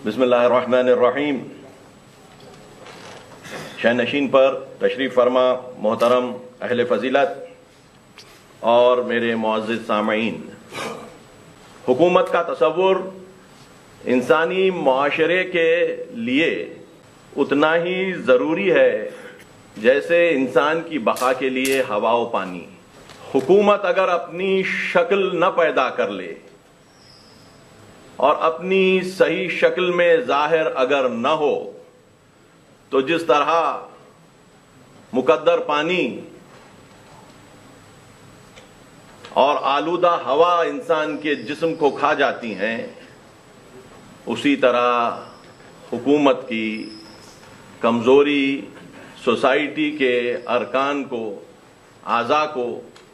بسم اللہ الرحمن الرحیم۔ شہنشین پر تشریف فرما محترم اہل فضیلت اور میرے معزز سامعین، حکومت کا تصور انسانی معاشرے کے لیے اتنا ہی ضروری ہے جیسے انسان کی بقا کے لیے ہوا و پانی۔ حکومت اگر اپنی شکل نہ پیدا کر لے اور اپنی صحیح شکل میں ظاہر اگر نہ ہو تو جس طرح مقدر پانی اور آلودہ ہوا انسان کے جسم کو کھا جاتی ہیں، اسی طرح حکومت کی کمزوری سوسائٹی کے ارکان کو، اعضاء کو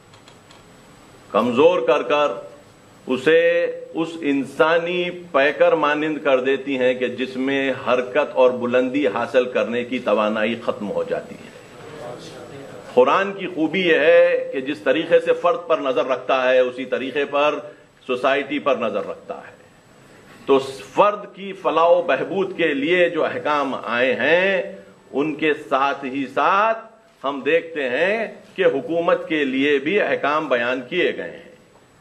کمزور کر کر اسے اس انسانی پیکر مانند کر دیتی ہیں کہ جس میں حرکت اور بلندی حاصل کرنے کی توانائی ختم ہو جاتی ہے۔ قرآن کی خوبی یہ ہے کہ جس طریقے سے فرد پر نظر رکھتا ہے اسی طریقے پر سوسائٹی پر نظر رکھتا ہے۔ تو فرد کی فلاح و بہبود کے لیے جو احکام آئے ہیں ان کے ساتھ ہی ساتھ ہم دیکھتے ہیں کہ حکومت کے لیے بھی احکام بیان کیے گئے ہیں۔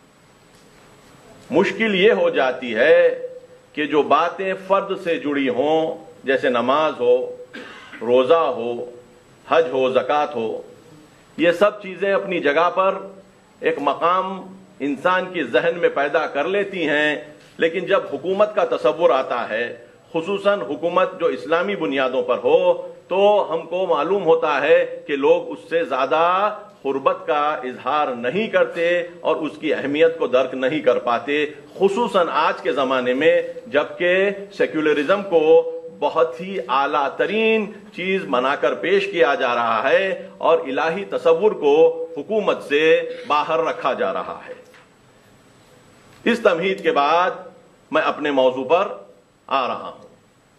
مشکل یہ ہو جاتی ہے کہ جو باتیں فرد سے جڑی ہوں، جیسے نماز ہو، روزہ ہو، حج ہو، زکوٰۃ ہو، یہ سب چیزیں اپنی جگہ پر ایک مقام انسان کے ذہن میں پیدا کر لیتی ہیں، لیکن جب حکومت کا تصور آتا ہے، خصوصاً حکومت جو اسلامی بنیادوں پر ہو، تو ہم کو معلوم ہوتا ہے کہ لوگ اس سے زیادہ قربت کا اظہار نہیں کرتے اور اس کی اہمیت کو درک نہیں کر پاتے، خصوصاً آج کے زمانے میں جبکہ سیکولرزم کو بہت ہی اعلیٰ ترین چیز بنا کر پیش کیا جا رہا ہے اور الہی تصور کو حکومت سے باہر رکھا جا رہا ہے۔ اس تمہید کے بعد میں اپنے موضوع پر آ رہا ہوں۔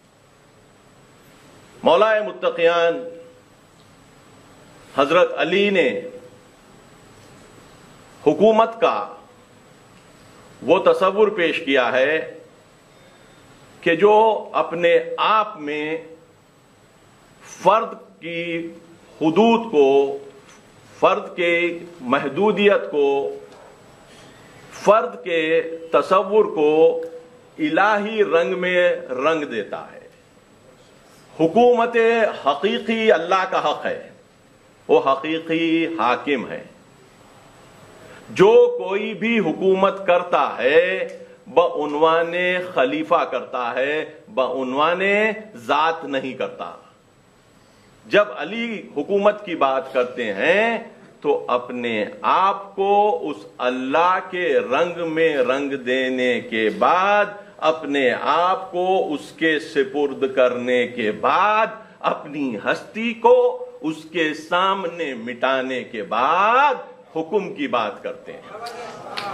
مولا متقیان حضرت علی نے حکومت کا وہ تصور پیش کیا ہے کہ جو اپنے آپ میں فرد کی حدود کو، فرد کے محدودیت کو، فرد کے تصور کو الہی رنگ میں رنگ دیتا ہے۔ حکومت حقیقی اللہ کا حق ہے، وہ حقیقی حاکم ہے۔ جو کوئی بھی حکومت کرتا ہے بعنوان خلیفہ کرتا ہے، بعنوان ذات نہیں کرتا۔ جب علی حکومت کی بات کرتے ہیں تو اپنے آپ کو اس اللہ کے رنگ میں رنگ دینے کے بعد، اپنے آپ کو اس کے سپرد کرنے کے بعد، اپنی ہستی کو اس کے سامنے مٹانے کے بعد حکم کی بات کرتے ہیں۔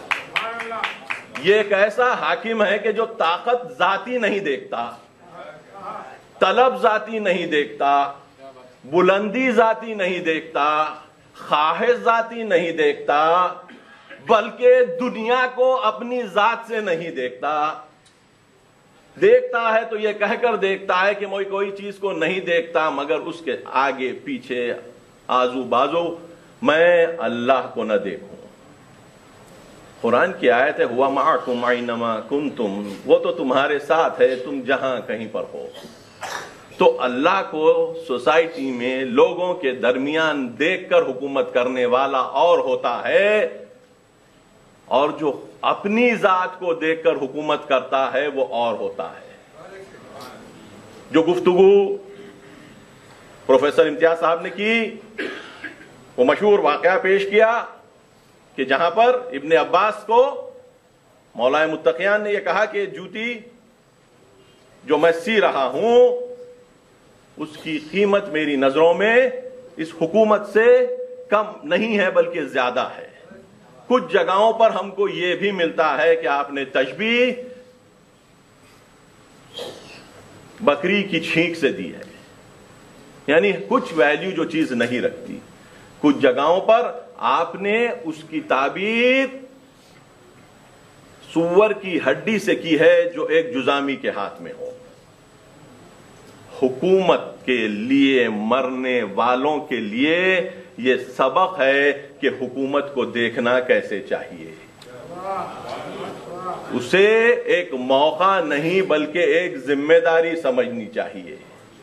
یہ ایک ایسا حاکم ہے کہ جو طاقت ذاتی نہیں دیکھتا، طلب ذاتی نہیں دیکھتا، بلندی ذاتی نہیں دیکھتا، خواہش ذاتی نہیں دیکھتا، بلکہ دنیا کو اپنی ذات سے نہیں دیکھتا۔ دیکھتا ہے تو یہ کہہ کر دیکھتا ہے کہ میں کوئی چیز کو نہیں دیکھتا مگر اس کے آگے پیچھے آزو بازو میں اللہ کو نہ دیکھوں۔ قرآن کی آیت ہے ہوا معکم اینما کنتم، وہ تو تمہارے ساتھ ہے تم جہاں کہیں پر ہو۔ تو اللہ کو سوسائٹی میں لوگوں کے درمیان دیکھ کر حکومت کرنے والا اور ہوتا ہے، اور جو اپنی ذات کو دیکھ کر حکومت کرتا ہے وہ اور ہوتا ہے۔ جو گفتگو پروفیسر امتیاز صاحب نے کی، وہ مشہور واقعہ پیش کیا کہ جہاں پر ابن عباس کو مولا متقیان نے یہ کہا کہ جوتی جو میں سی رہا ہوں اس کی قیمت میری نظروں میں اس حکومت سے کم نہیں ہے بلکہ زیادہ ہے۔ کچھ جگہوں پر ہم کو یہ بھی ملتا ہے کہ آپ نے تشبیہ بکری کی چھینک سے دی ہے، یعنی کچھ ویلیو جو چیز نہیں رکھتی، کچھ جگہوں پر آپ نے اس کی تعبیر सुअर की हड्डी से की है जो एक जुजामी के हाथ में हो। हुकूमत के लिए मरने वालों के लिए ये सबक है कि हुकूमत को देखना कैसे चाहिए। उसे एक मौका नहीं बल्कि एक जिम्मेदारी समझनी चाहिए।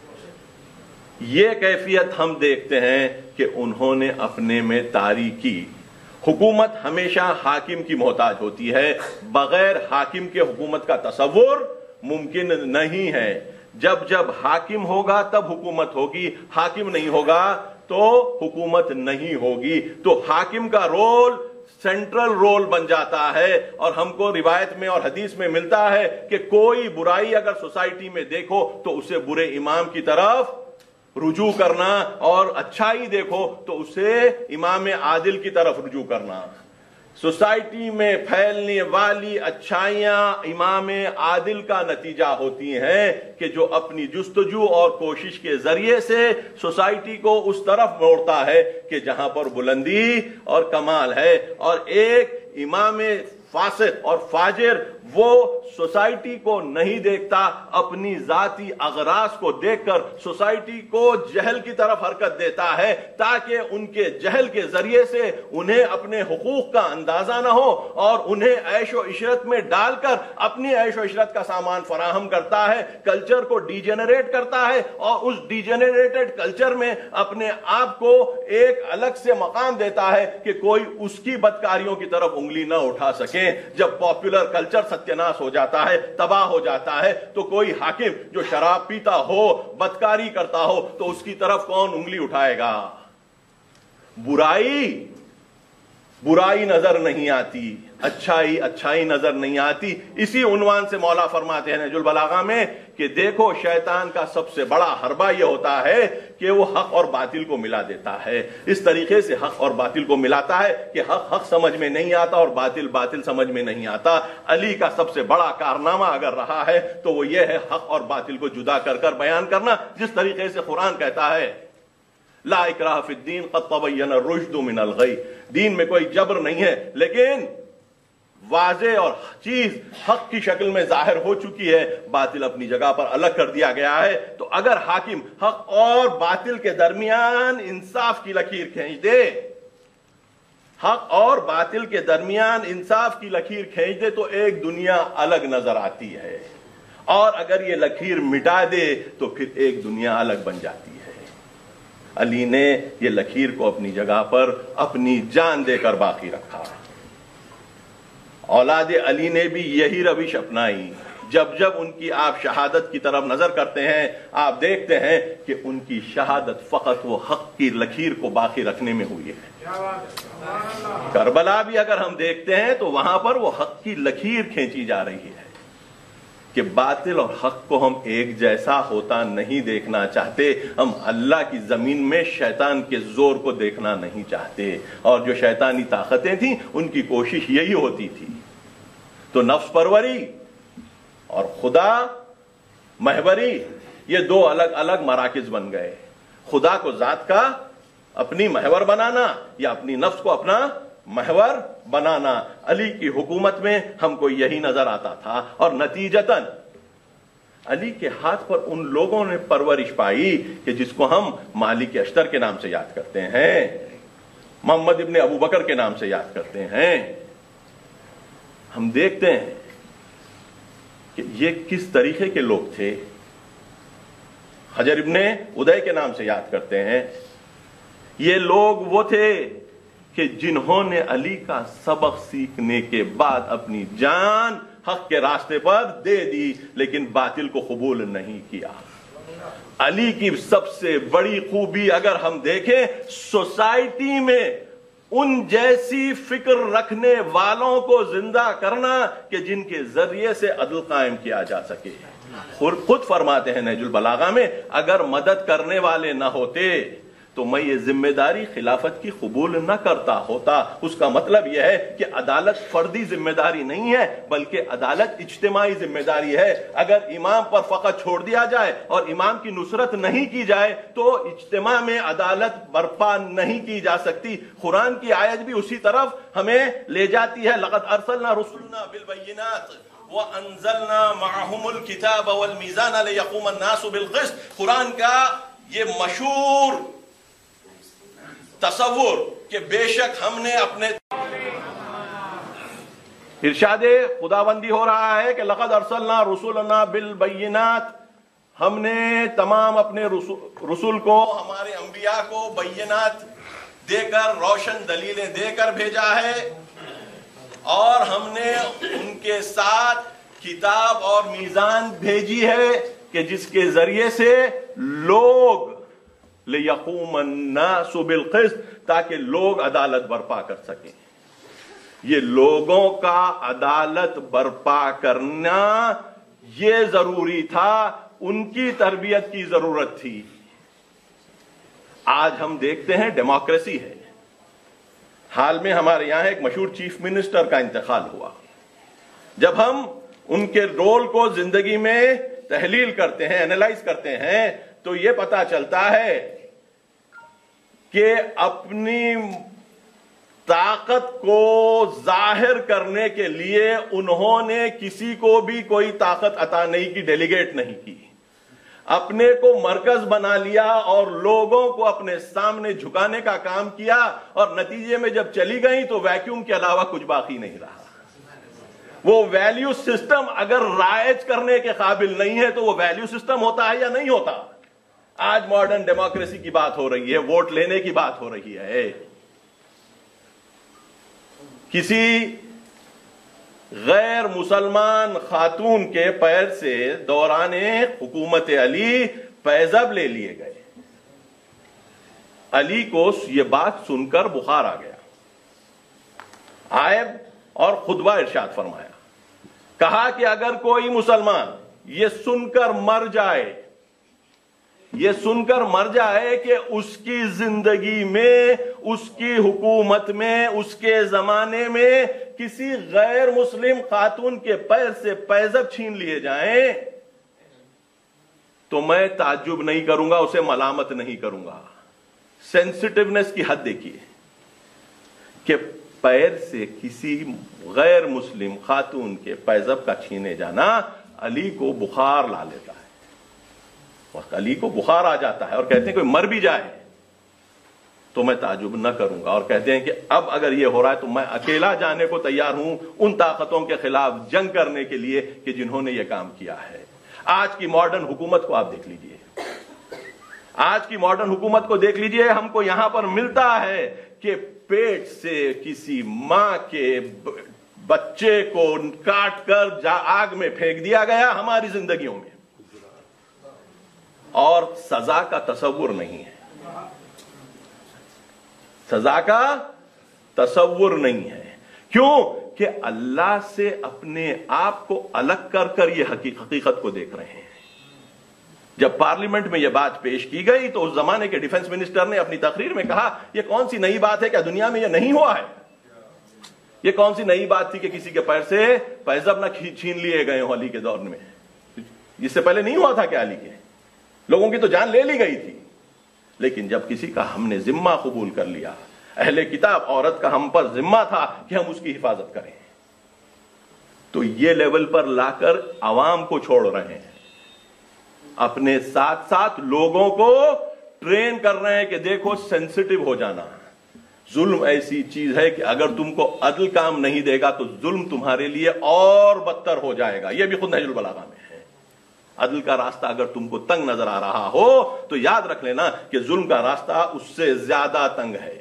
ये कैफियत हम देखते हैं कि उन्होंने अपने में तारी की। हुकूमत हमेशा हाकिम की मोहताज होती है, बगैर हाकिम के हुकूमत का तसव्वुर मुमकिन नहीं है। जब जब हाकिम होगा तब हुकूमत होगी, हाकिम नहीं होगा तो हुकूमत नहीं होगी। तो हाकिम का रोल सेंट्रल रोल बन जाता है। और हमको रिवायत में और हदीस में मिलता है कि कोई बुराई अगर सोसाइटी में देखो तो उसे बुरे इमाम की तरफ रुजू करना, और अच्छाई देखो तो उसे इमाम आदिल की तरफ रुजू करना। सोसाइटी में फैलने वाली अच्छाइयां इमाम आदिल का नतीजा होती हैं कि जो अपनी जुस्तजू और कोशिश के जरिए से सोसाइटी को उस तरफ मोड़ता है कि जहां पर बुलंदी और कमाल है। और एक इमाम फासिक और फाजिर वो सोसाइटी को नहीं देखता, अपनी जाती अगराज को देखकर सोसाइटी को जहल की तरफ हरकत देता है ताकि उनके जहल के जरिए से उन्हें अपने हुकूक का अंदाजा ना हो और उन्हें ऐशो इशरत में डालकर अपनी ऐशो इशरत का सामान फराहम करता है, कल्चर को डिजेनरेट करता है और उस डिजेनरेटेड कल्चर में अपने आप को एक अलग से मकाम देता है कि कोई उसकी बदकारियों की तरफ उंगली ना उठा सके। जब पॉपुलर कल्चर सत्यानाश हो जाता है, तबाह हो जाता है, तो कोई हाकिम जो शराब पीता हो, बदकारी करता हो, तो उसकी तरफ कौन उंगली उठाएगा? बुराई नजर नहीं आती, अच्छाई नजर नहीं आती। इसी उन्वान से मौला फरमाते हैं नहजुल बलागा में कि देखो शैतान का सबसे बड़ा हरबा यह होता है कि वो हक और बातिल को मिला देता है। इस तरीके से हक और बातिल को मिलाता है कि हक समझ में नहीं आता और बातिल समझ में नहीं आता। अली का सबसे बड़ा कारनामा अगर रहा है तो वो ये है हक और बातिल को जुदा कर कर बयान करना। जिस तरीके से कुरान कहता है ला इकराह फिद्दीन क़द तबय्यन रुश्दु मिनल गय, दीन में कोई जबर नहीं है, लेकिन वाज़े और चीज हक की शक्ल में जाहिर हो चुकी है, बातिल अपनी जगह पर अलग कर दिया गया है। तो अगर हाकिम हक और बातिल के दरमियान इंसाफ की लकीर खींच दे, हक और बातिल के दरमियान इंसाफ की लकीर खींच दे तो एक दुनिया अलग नजर आती है, और अगर ये लकीर मिटा दे तो फिर एक दुनिया अलग बन जाती है। अली ने ये लकीर को अपनी जगह पर अपनी जान देकर बाकी रखा। औलाद अली ने भी यही रविश अपनाई। जब जब उनकी आप शहादत की तरफ नजर करते हैं, आप देखते हैं कि उनकी शहादत फकत वो हक की लकीर को बाकी रखने में हुई है। करबला भी अगर हम देखते हैं तो वहां पर वो हक की लकीर खींची जा रही है कि बातिल और हक को हम एक जैसा होता नहीं देखना चाहते। हम अल्लाह की जमीन में शैतान के जोर को देखना नहीं चाहते, और जो शैतानी ताकतें थी उनकी कोशिश यही होती थी। तो नफ्स परवरी और खुदा महवरी ये दो अलग अलग मराकिज बन गए। खुदा को जात का अपनी महवर बनाना या अपनी नफ्स को अपना महवर बनाना। अली की हुकूमत में हमको यही नजर आता था, और नतीजतन अली के हाथ पर उन लोगों ने परवरिश पाई कि जिसको हम मालिक अश्तर के नाम से याद करते हैं, मोहम्मद इब्ने अबू बकर के नाम से याद करते हैं। हम देखते हैं कि ये किस तरीके के लोग थे। हजर इब्ने उदय के नाम से याद करते हैं। ये लोग वो थे कि जिन्होंने अली का सबक सीखने के बाद अपनी जान हक के रास्ते पर दे दी, लेकिन बातिल को कबूल नहीं किया। अली की सबसे बड़ी खूबी अगर हम देखें, सोसाइटी में उन जैसी फिक्र रखने वालों को जिंदा करना कि जिनके जरिए से अदल कायम किया जा सके। खुद फरमाते हैं नहजुल बलागा में, अगर मदद करने वाले ना होते تو میں یہ ذمہ داری خلافت کی قبول نہ کرتا ہوتا۔ اس کا مطلب یہ ہے کہ عدالت فردی ذمہ داری نہیں ہے بلکہ عدالت اجتماعی ذمہ داری ہے۔ اگر امام پر فقط چھوڑ دیا جائے اور امام کی نصرت نہیں کی جائے تو اجتماع میں عدالت برپا نہیں کی جا سکتی۔ قرآن کی آیت بھی اسی طرف ہمیں لے جاتی ہے، لقد ارسلنا رسلنا بالبینات وانزلنا معهم الكتاب والمیزان لیقوم الناس بالقسط۔ قرآن کا یہ مشہور تصور کہ بے شک ہم نے اپنے ارشاد خداوندی ہو رہا ہے کہ لقد ارسلنا رسولنا بالبینات، ہم نے تمام اپنے رسول کو، ہمارے انبیاء کو بینات دے کر، روشن دلیلیں دے کر بھیجا ہے، اور ہم نے ان کے ساتھ کتاب اور میزان بھیجی ہے کہ جس کے ذریعے سے لوگ لِيَقُومَ النَّاسُ بِالْقِسْطِ، تاکہ لوگ عدالت برپا کر سکیں۔ یہ لوگوں کا عدالت برپا کرنا یہ ضروری تھا، ان کی تربیت کی ضرورت تھی۔ آج ہم دیکھتے ہیں ڈیموکریسی ہے۔ حال میں ہمارے یہاں ایک مشہور چیف منسٹر کا انتقال ہوا۔ جب ہم ان کے رول کو زندگی میں تحلیل کرتے ہیں، انالائز کرتے ہیں، تو یہ پتا چلتا ہے کہ اپنی طاقت کو ظاہر کرنے کے لیے انہوں نے کسی کو بھی کوئی طاقت عطا نہیں کی، ڈیلیگیٹ نہیں کی، اپنے کو مرکز بنا لیا اور لوگوں کو اپنے سامنے جھکانے کا کام کیا، اور نتیجے میں جب چلی گئیں تو ویکیوم کے علاوہ کچھ باقی نہیں رہا۔ وہ ویلیو سسٹم اگر رائج کرنے کے قابل نہیں ہے تو وہ ویلیو سسٹم ہوتا ہے یا نہیں ہوتا؟ آج ماڈرن ڈیموکریسی کی بات ہو رہی ہے، ووٹ لینے کی بات ہو رہی ہے۔ کسی غیر مسلمان خاتون کے پیر سے دوران حکومت علی پیزب لے لیے گئے۔ علی کو یہ بات سن کر بخار آ گیا، آئے اور خطبہ ارشاد فرمایا، کہا کہ اگر کوئی مسلمان یہ سن کر مر جائے، یہ سن کر مر جائے کہ اس کی زندگی میں، اس کی حکومت میں، اس کے زمانے میں کسی غیر مسلم خاتون کے پیر سے پیزب چھین لیے جائیں، تو میں تعجب نہیں کروں گا، اسے ملامت نہیں کروں گا۔ سینسٹیونیس کی حد دیکھیے کہ پیر سے کسی غیر مسلم خاتون کے پیزب کا چھینے جانا علی کو بخار لا لیتا ہے، اور علی کو بخار آ جاتا ہے، اور کہتے ہیں کوئی مر بھی جائے تو میں تعجب نہ کروں گا، اور کہتے ہیں کہ اب اگر یہ ہو رہا ہے تو میں اکیلا جانے کو تیار ہوں ان طاقتوں کے خلاف جنگ کرنے کے لیے کہ جنہوں نے یہ کام کیا ہے۔ آج کی ماڈرن حکومت کو آپ دیکھ لیجئے، آج کی ماڈرن حکومت کو دیکھ لیجئے، ہم کو یہاں پر ملتا ہے کہ پیٹ سے کسی ماں کے بچے کو کاٹ کر آگ میں پھینک دیا گیا ہماری زندگیوں میں، اور سزا کا تصور نہیں ہے، سزا کا تصور نہیں ہے۔ کیوں کہ اللہ سے اپنے آپ کو الگ کر کر یہ حقیقت کو دیکھ رہے ہیں۔ جب پارلیمنٹ میں یہ بات پیش کی گئی تو اس زمانے کے ڈیفنس منسٹر نے اپنی تقریر میں کہا یہ کون سی نئی بات ہے، کیا دنیا میں یہ نہیں ہوا ہے؟ یہ کون سی نئی بات تھی کہ کسی کے پیر سے پیزب نہ چھین لیے گئے ہوں علی کے دور میں؟ اس سے پہلے نہیں ہوا تھا کہ علی کے لوگوں کی تو جان لے لی گئی تھی، لیکن جب کسی کا ہم نے ذمہ قبول کر لیا، اہل کتاب عورت کا ہم پر ذمہ تھا کہ ہم اس کی حفاظت کریں، تو یہ لیول پر لا کر عوام کو چھوڑ رہے ہیں، اپنے ساتھ ساتھ لوگوں کو ٹرین کر رہے ہیں کہ دیکھو سینسٹیو ہو جانا، ظلم ایسی چیز ہے کہ اگر تم کو عدل کام نہیں دے گا تو ظلم تمہارے لیے اور بدتر ہو جائے گا۔ یہ بھی خود نہج البلاغہ میں ہے، عدل کا راستہ اگر تم کو تنگ نظر آ رہا ہو تو یاد رکھ لینا کہ ظلم کا راستہ اس سے زیادہ تنگ ہے۔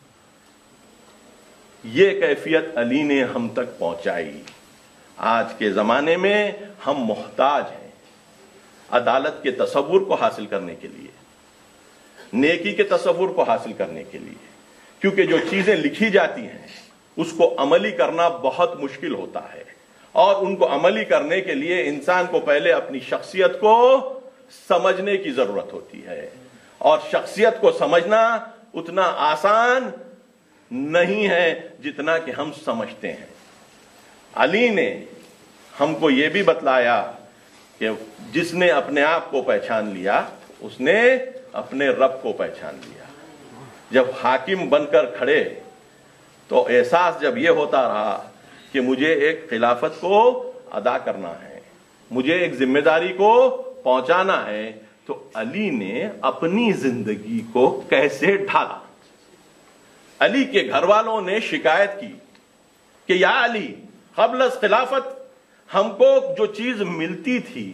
یہ کیفیت علی نے ہم تک پہنچائی۔ آج کے زمانے میں ہم محتاج ہیں عدالت کے تصور کو حاصل کرنے کے لیے، نیکی کے تصور کو حاصل کرنے کے لیے، کیونکہ جو چیزیں لکھی جاتی ہیں اس کو عملی کرنا بہت مشکل ہوتا ہے، اور ان کو عملی کرنے کے لیے انسان کو پہلے اپنی شخصیت کو سمجھنے کی ضرورت ہوتی ہے، اور شخصیت کو سمجھنا اتنا آسان نہیں ہے جتنا کہ ہم سمجھتے ہیں۔ علی نے ہم کو یہ بھی بتلایا کہ جس نے اپنے آپ کو پہچان لیا اس نے اپنے رب کو پہچان لیا۔ جب حاکم بن کر کھڑے تو احساس جب یہ ہوتا رہا کہ مجھے ایک خلافت کو ادا کرنا ہے، مجھے ایک ذمہ داری کو پہنچانا ہے، تو علی نے اپنی زندگی کو کیسے ڈھالا۔ علی کے گھر والوں نے شکایت کی کہ یا علی، قبل از خلافت ہم کو جو چیز ملتی تھی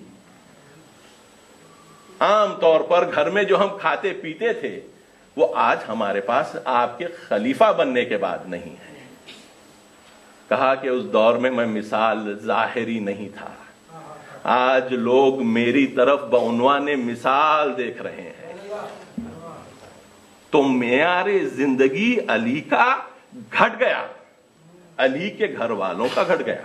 عام طور پر گھر میں جو ہم کھاتے پیتے تھے وہ آج ہمارے پاس آپ کے خلیفہ بننے کے بعد نہیں ہے۔ کہا کہ اس دور میں مثال ظاہری نہیں تھا، آج لوگ میری طرف بعنوان مثال دیکھ رہے ہیں، تو معیار زندگی علی کا گھٹ گیا، علی کے گھر والوں کا گھٹ گیا۔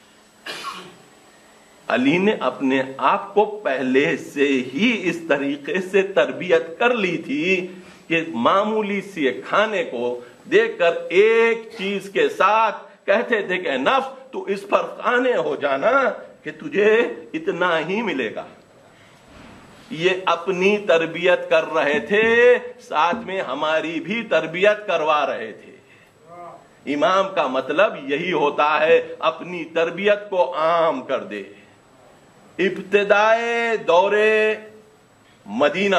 علی نے اپنے آپ کو پہلے سے ہی اس طریقے سے تربیت کر لی تھی کہ معمولی سی کھانے کو دیکھ کر ایک چیز کے ساتھ کہتے تھے کہ نفس تو اس پر قانے ہو جانا کہ تجھے اتنا ہی ملے گا۔ یہ اپنی تربیت کر رہے تھے، ساتھ میں ہماری بھی تربیت کروا رہے تھے۔ امام کا مطلب یہی ہوتا ہے، اپنی تربیت کو عام کر دے۔ ابتدائے دور مدینہ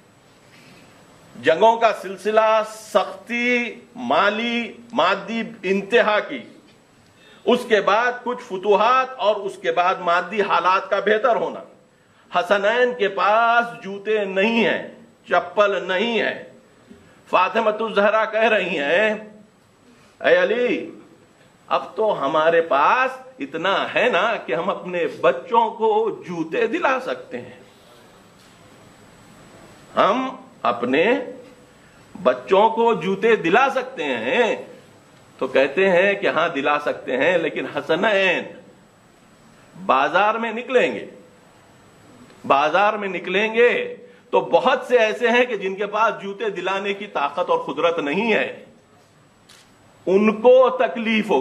جنگوں کا سلسلہ سختی مادی انتہا کی، اس کے بعد کچھ فتوحات اور اس کے بعد مادی حالات کا بہتر ہونا۔ حسنین کے پاس جوتے نہیں ہیں، چپل نہیں ہے۔ فاطمہ الزہرا کہہ رہی ہیں اے علی، اب تو ہمارے پاس اتنا ہے نا کہ ہم اپنے بچوں کو جوتے دلا سکتے ہیں، ہم اپنے بچوں کو جوتے دلا سکتے ہیں۔ تو کہتے ہیں کہ ہاں دلا سکتے ہیں، لیکن حسنین بازار میں نکلیں گے تو بہت سے ایسے ہیں کہ جن کے پاس جوتے دلانے کی طاقت اور قدرت نہیں ہے، ان کو تکلیف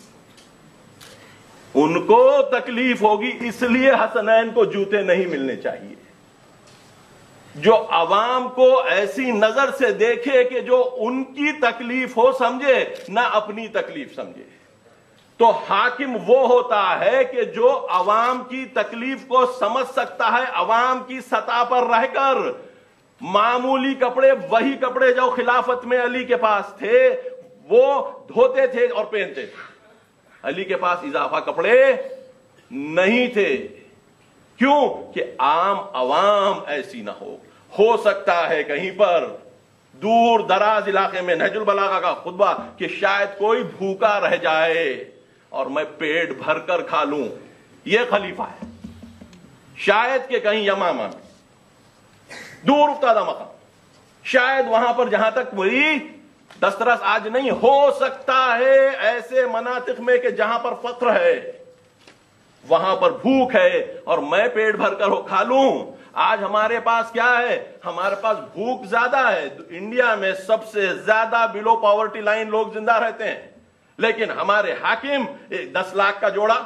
ہوگی، اس لیے حسنین کو جوتے نہیں ملنے چاہیے۔ جو عوام کو ایسی نظر سے دیکھے کہ جو ان کی تکلیف ہو سمجھے، نہ اپنی تکلیف سمجھے۔ تو حاکم وہ ہوتا ہے کہ جو عوام کی تکلیف کو سمجھ سکتا ہے، عوام کی سطح پر رہ کر۔ معمولی کپڑے، وہی کپڑے جو خلافت میں علی کے پاس تھے، وہ دھوتے تھے اور پہنتے تھے۔ علی کے پاس اضافہ کپڑے نہیں تھے۔ کیوں؟ کہ عام عوام ایسی نہ ہو سکتا ہے کہیں پر دور دراز علاقے میں نہج البلاغہ کا خطبہ کہ شاید کوئی بھوکا رہ جائے اور میں پیٹ بھر کر کھا لوں، یہ خلیفہ ہے۔ شاید کہ کہیں یمامہ میں دور افتادہ مقام، شاید وہاں پر جہاں تک وہی دسترس آج نہیں، ہو سکتا ہے ایسے مناطق میں کہ جہاں پر فقر ہے، وہاں پر بھوک ہے اور میں پیٹ بھر کر کھا لوں۔ آج ہمارے پاس کیا ہے؟ ہمارے پاس بھوک زیادہ ہے۔ انڈیا میں سب سے زیادہ بلو پاورٹی لائن لوگ زندہ رہتے ہیں، لیکن ہمارے حاکم 10 لاکھ کا جوڑا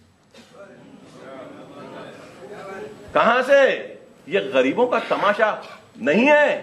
کہاں سے؟ یہ غریبوں کا تماشا نہیں ہے،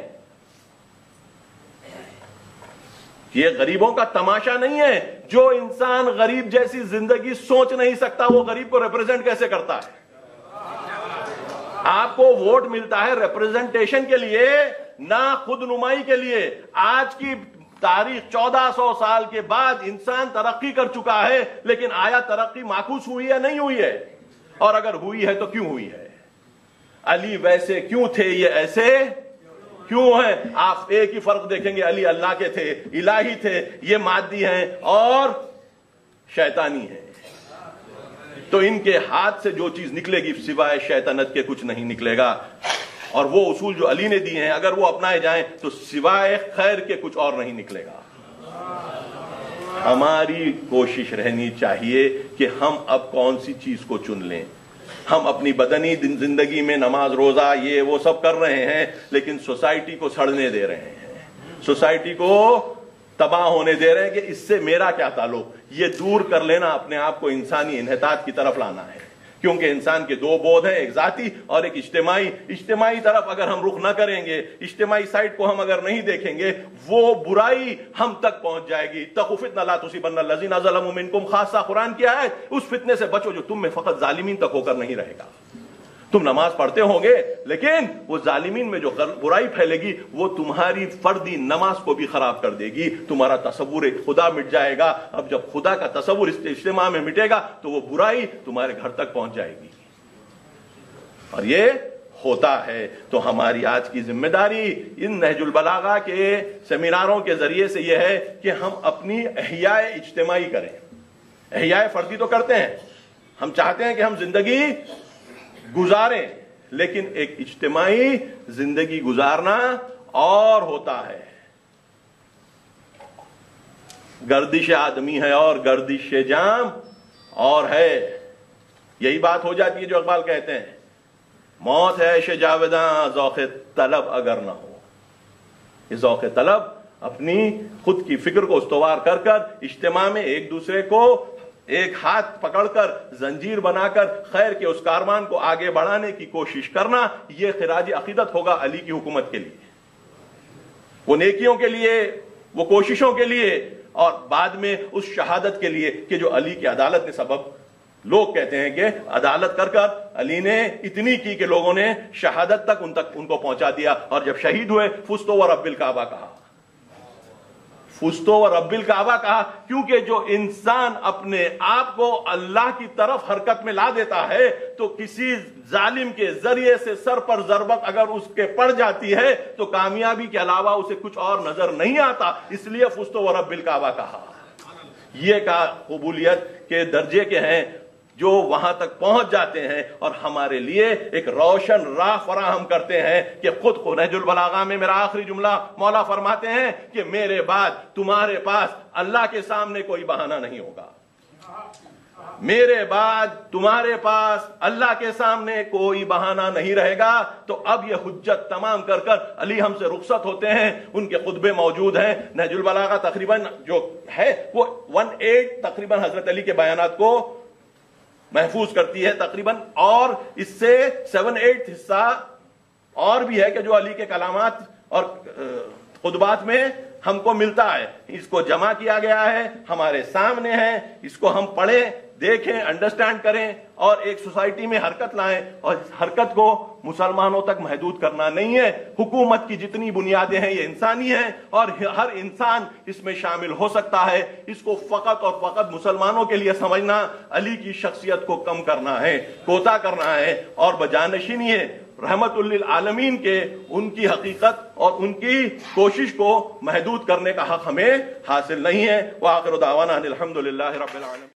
یہ غریبوں کا تماشا نہیں ہے۔ جو انسان غریب جیسی زندگی سوچ نہیں سکتا، وہ غریب کو ریپرزینٹ کیسے کرتا ہے؟ آپ کو ووٹ ملتا ہے ریپرزنٹیشن کے لیے، نہ خود نمائی کے لیے۔ آج کی تاریخ 1400 سال کے بعد انسان ترقی کر چکا ہے، لیکن آیا ترقی معکوس ہوئی ہے؟ نہیں ہوئی ہے۔ اور اگر ہوئی ہے تو کیوں ہوئی ہے؟ علی ویسے کیوں تھے، یہ ایسے کیوں ہیں؟ آپ ایک ہی فرق دیکھیں گے، علی اللہ کے تھے، الہی تھے، یہ مادی ہیں اور شیطانی ہیں۔ تو ان کے ہاتھ سے جو چیز نکلے گی سوائے شیطنت کے کچھ نہیں نکلے گا۔ اور وہ اصول جو علی نے دیے ہیں اگر وہ اپنائے جائیں تو سوائے خیر کے کچھ اور نہیں نکلے گا۔ ہماری کوشش رہنی چاہیے کہ ہم اب کون سی چیز کو چن لیں۔ ہم اپنی بدنی زندگی میں نماز روزہ یہ وہ سب کر رہے ہیں، لیکن سوسائٹی کو سڑنے دے رہے ہیں، سوسائٹی کو تباہ ہونے دے رہے ہیں کہ اس سے میرا کیا تعلق۔ یہ دور کر لینا اپنے آپ کو انسانی انحطاط کی طرف لانا ہے، کیونکہ انسان کے دو بود ہیں، ایک ذاتی اور ایک اجتماعی۔ اجتماعی طرف اگر ہم رخ نہ کریں گے، اجتماعی سائٹ کو ہم اگر نہیں دیکھیں گے، وہ برائی ہم تک پہنچ جائے گی۔ اتقوا فتنۃ لا تصیبن الذین ظلموا منکم خاصہ، قرآن کی آیت، اس فتنے سے بچو جو تم میں فقط ظالمین تک ہو کر نہیں رہے گا۔ تم نماز پڑھتے ہوں گے، لیکن وہ ظالمین میں جو برائی پھیلے گی وہ تمہاری فردی نماز کو بھی خراب کر دے گی، تمہارا تصور خدا مٹ جائے گا۔ اب جب خدا کا تصور اس اجتماع میں مٹے گا تو وہ برائی تمہارے گھر تک پہنچ جائے گی، اور یہ ہوتا ہے۔ تو ہماری آج کی ذمہ داری ان نہج البلاغہ کے سیمیناروں کے ذریعے سے یہ ہے کہ ہم اپنی احیاء اجتماعی کریں۔ احیاء فردی تو کرتے ہیں، ہم چاہتے ہیں کہ ہم زندگی گزاریں، لیکن ایک اجتماعی زندگی گزارنا اور ہوتا ہے۔ گردش آدمی ہے اور گردش جام اور ہے، یہی بات ہو جاتی ہے جو اقبال کہتے ہیں، موت ہے عیش جاوداں ذوق طلب اگر نہ ہو۔ یہ ذوق طلب اپنی خود کی فکر کو استوار کر کر اجتماع میں ایک دوسرے کو ایک ہاتھ پکڑ کر زنجیر بنا کر خیر کے اس کاروان کو آگے بڑھانے کی کوشش کرنا، یہ خراج عقیدت ہوگا علی کی حکومت کے لیے، وہ نیکیوں کے لیے، وہ کوششوں کے لیے، اور بعد میں اس شہادت کے لیے کہ جو علی کی عدالت نے سبب۔ لوگ کہتے ہیں کہ عدالت کر کر علی نے اتنی کی کہ لوگوں نے شہادت تک ان کو پہنچا دیا، اور جب شہید ہوئے فزت ورب الکعبہ کہا، فزت ورب الکعبہ کہا، کیونکہ جو انسان اپنے آپ کو اللہ کی طرف حرکت میں لا دیتا ہے تو کسی ظالم کے ذریعے سے سر پر ضربت اگر اس کے پڑ جاتی ہے تو کامیابی کے علاوہ اسے کچھ اور نظر نہیں آتا، اس لیے فزت ورب الکعبہ کہا۔ یہ کا قبولیت کے درجے کے ہیں جو وہاں تک پہنچ جاتے ہیں اور ہمارے لیے ایک روشن راہ فراہم کرتے ہیں کہ خود کو نہج البلاغہ میں میرا آخری جملہ مولا فرماتے ہیں کہ میرے بعد تمہارے پاس اللہ کے سامنے کوئی بہانہ نہیں ہوگا، میرے بعد تمہارے پاس اللہ کے سامنے کوئی بہانہ نہیں رہے گا۔ تو اب یہ حجت تمام کر کر علی ہم سے رخصت ہوتے ہیں، ان کے خطبے موجود ہیں۔ نہج البلاغہ تقریباً جو ہے وہ 1/8 تقریباً حضرت علی کے بیانات کو محفوظ کرتی ہے تقریباً، اور اس سے 7/8 حصہ اور بھی ہے کہ جو علی کے کلامات اور خطبات میں ہم کو ملتا ہے۔ اس کو جمع کیا گیا ہے، ہمارے سامنے ہے، اس کو ہم پڑھیں، دیکھیں، انڈرسٹینڈ کریں اور ایک سوسائٹی میں حرکت لائیں۔ اور اس حرکت کو مسلمانوں تک محدود کرنا نہیں ہے، حکومت کی جتنی بنیادیں ہیں یہ انسانی ہیں اور ہر انسان اس میں شامل ہو سکتا ہے۔ اس کو فقط اور فقط مسلمانوں کے لیے سمجھنا علی کی شخصیت کو کم کرنا ہے، کوتا کرنا ہے، اور بجانشینی ہے رحمت للعالمین کے ان کی حقیقت اور ان کی کوشش کو محدود کرنے کا حق ہمیں حاصل نہیں ہے۔ وآخر دعوانا ان الحمد للہ رب العالمین۔